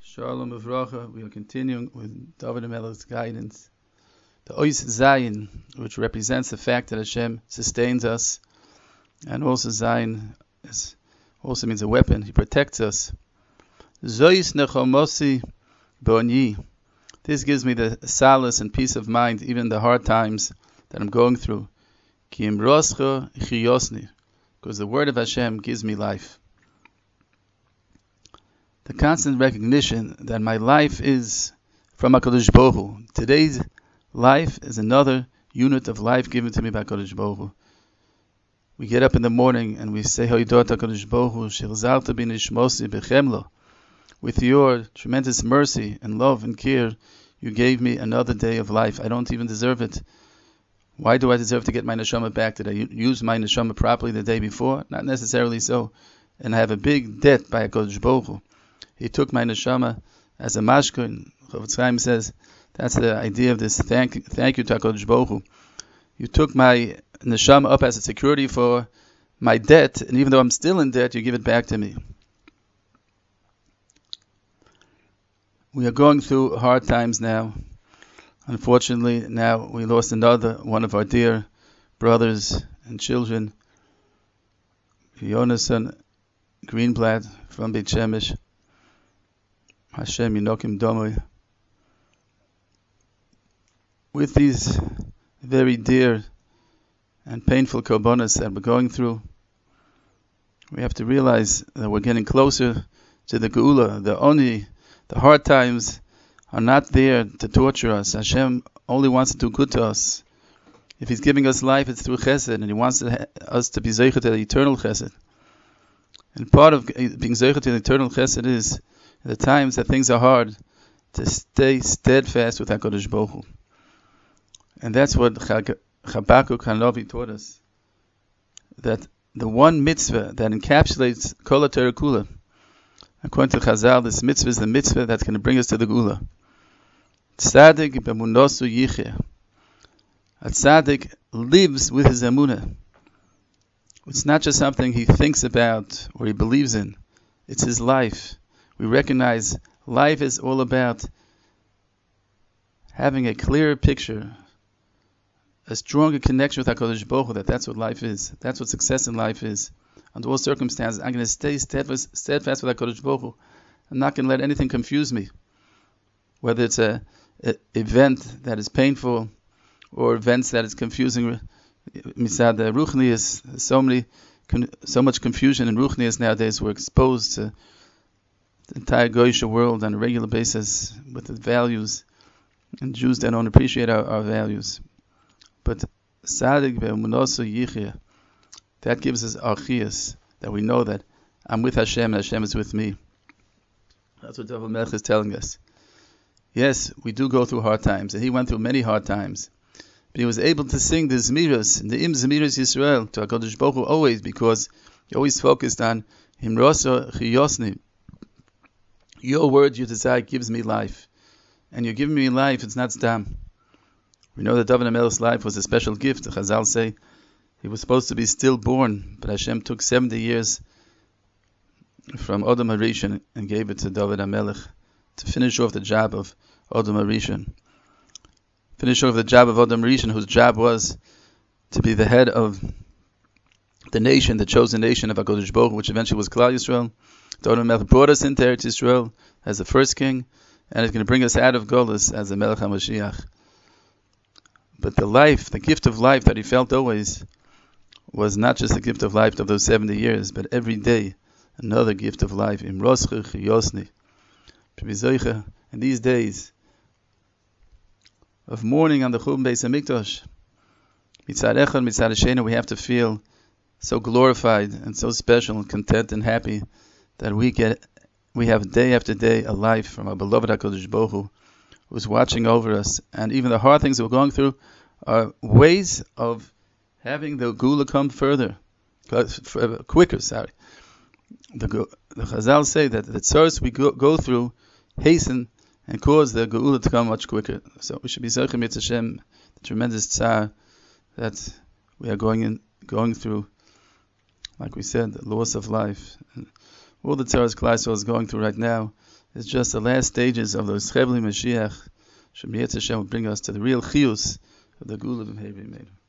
Shalom Uvracha. We are continuing with David HaMelech's guidance. The Ois Zayin, which represents the fact that Hashem sustains us, and also Zayin also means a weapon. He protects us. Zois Nechomosi Boni. This gives me the solace and peace of mind, even in the hard times that I'm going through. Ki imroscha chiyosni, because the word of Hashem gives me life. The constant recognition that my life is from HaKadosh Baruch Hu. Today's life is another unit of life given to me by HaKadosh Baruch Hu. We get up in the morning and we say, Hoydot HaKadosh Baruch Hu, Shilzalta b'nishmosi b'chemlo. With your tremendous mercy and love and care, you gave me another day of life. I don't even deserve it. Why do I deserve to get my neshama back? Did I use my neshama properly the day before? Not necessarily so. And I have a big debt by HaKadosh Baruch Hu. He took my neshama as a mashkin. Chofetz Chaim says that's the idea of this. Thank you to HaKadosh Baruch Hu. You took my neshama up as a security for my debt, and even though I'm still in debt, you give it back to me. We are going through hard times now. Unfortunately, now we lost another one of our dear brothers and children, Yonason Greenblatt from Beit Shemesh. Hashem Yinokim Domoy. With these very dear and painful korbanos that we're going through, we have to realize that we're getting closer to the Geula. The hard times are not there to torture us. Hashem only wants to do good to us. If He's giving us life, it's through Chesed, and He wants us to be Zeicha to the eternal Chesed. And part of being Zeicha to the eternal Chesed is, at the times that things are hard, to stay steadfast with HaKadosh Baruch Hu. And that's what Habakkuk Hanavi taught us. That the one mitzvah that encapsulates Kol HaTorah Kula, according to Chazal, this mitzvah is the mitzvah that's going to bring us to the Geula. Tzadik b'emunosu yicheh. A tzaddik lives with his emunah. It's not just something he thinks about or he believes in. It's his life. We recognize life is all about having a clearer picture, a stronger connection with HaKadosh Baruch Hu, that's what life is. That's what success in life is. Under all circumstances, I'm going to stay steadfast with HaKadosh Baruch Hu. I'm not going to let anything confuse me. Whether it's an event that is painful or events that is confusing. Misad Ruchnius, so much confusion in Ruchnius nowadays. We're exposed to the entire Goyish world on a regular basis with the values, and Jews that don't appreciate our values. But Sadik ve'emunosu yichya, that gives us archias, that we know that I'm with Hashem and Hashem is with me. That's what David HaMelech is telling us. Yes, we do go through hard times, and he went through many hard times. But he was able to sing the Zmiros, the Im Zmiros Yisrael, to HaKadosh Baruch Hu always, because he always focused on Himrosa Chiyosni. Your word, your desire, gives me life. And you're giving me life, it's not stam. We know that David HaMelech's life was a special gift. The Chazal say he was supposed to be stillborn, but Hashem took 70 years from Adam HaRishon and gave it to David HaMelech to finish off the job of Adam HaRishon. Finish off the job of Adam HaRishon, whose job was to be the head of the nation, the chosen nation of HaKadosh Baruch Hu, which eventually was Klal Yisrael. David HaMelech brought us into Eretz Yisrael as the first king, and it's going to bring us out of Golus as the Melech HaMashiach. But the life, the gift of life that he felt always, was not just the gift of life of those 70 years, but every day another gift of life. In these days of mourning on the Churban Beis Hamikdash, Mitzad Echad, Mitzad Hasheni, we have to feel so glorified and so special and content and happy that we have day after day a life from our beloved HaKadosh Baruch Hu, who's watching over us. And even the hard things that we're going through are ways of having the Geula come quicker. The Chazal say that the tzaros we go through hasten and cause the Geula to come much quicker. So we should be Zochem Yitz Hashem, the tremendous tzar that we are going through. Like we said, the loss of life. And all the tzaras Klal Yisrael is going through right now is just the last stages of those Chevli Mashiach. Shem Yetz Hashem will bring us to the real chiyus of the Gula B'Mei B'Mei.